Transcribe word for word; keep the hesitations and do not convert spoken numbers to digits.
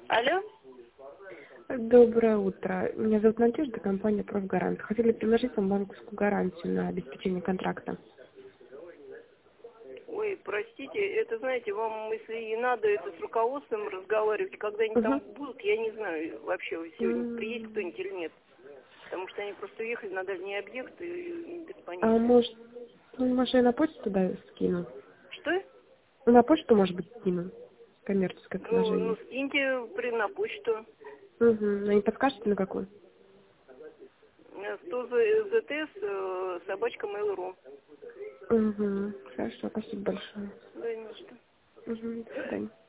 Алло? Доброе утро. Меня зовут Надежда, компания «Профгарант». Хотели предложить вам банковскую гарантию на обеспечение контракта. Ой, простите, это, знаете, вам, если и надо, это с руководством разговаривать, когда они там Угу. будут, я не знаю, вообще вы сегодня приедет кто-нибудь или нет. Потому что они просто уехали на дальний объект и без А понятия. может, ну, может, я на почту туда скину? Что? Ну, на почту, может быть, скину. Коммерческое Ну, ну предложение. скиньте при, на почту. Угу. А не подскажете, на какую? сто зэ тэ эс, э, собачка mail.ru. Угу. Хорошо, спасибо большое. Да, не за что. Угу. До свидания.